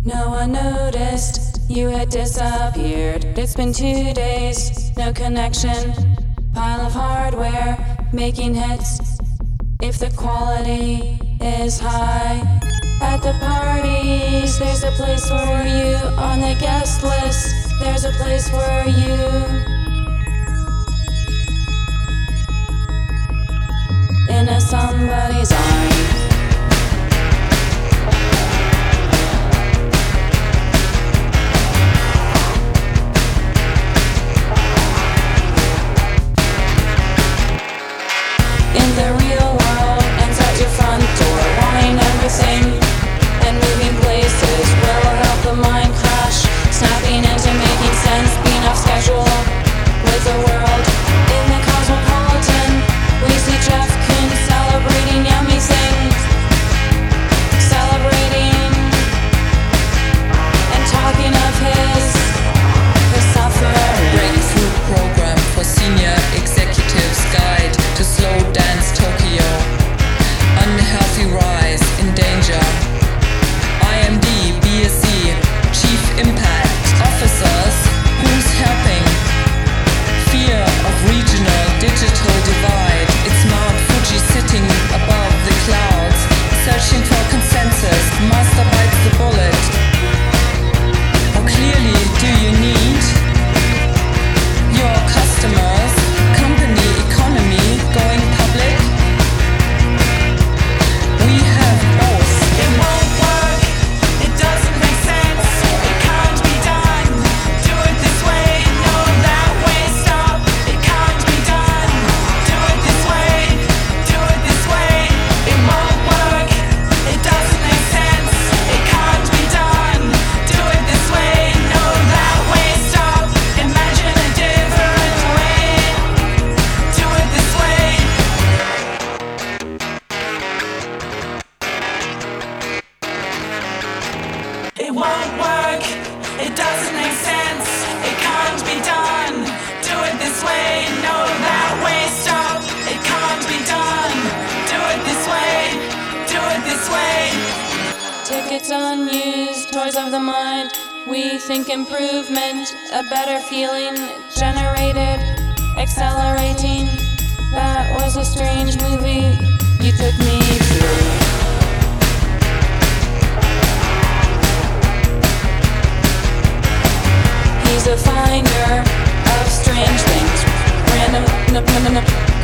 No one noticed you had disappeared. It's been 2 days, no connection. Pile of hardware, making hits. If the quality is high. At the parties, there's a place for you. On the guest list, there's a place for you. In a somebody's arms. In the real world, inside your front door, wanting everything and moving places will help the mind crash, snapping into making sense, being off schedule with the world. In the cosmopolitan, we see Jeff Koons celebrating yummy things, celebrating and talking of his suffering. Breakthrough program for senior executives, guide to slow dance Tokyo. Unhealthy rise in danger. IMD, BSc, Chief Impact Officers. Who's helping? Fear of regional digital divide. It's Mount Fuji sitting above the clouds, searching for consensus. Master bites the bullet. How clearly do you need your customers, company, economy going public? We have both. It won't work, it doesn't make sense, it can't be done. Do it this way, no that way, stop. It can't be done. Do it this way, do it this way. It won't work, it doesn't make sense, it can't be done. Do it this way, no that way, stop. Imagine a different way. Do it this way. It won't work, it doesn't make sense, it can't be done. Do it this way, no that way, stop. It can't be done. Do it this way, do it this way. Tickets unused, toys of the mind. We think improvement, a better feeling generated, accelerating. That was a strange movie you took me through. He's a finder of strange things, random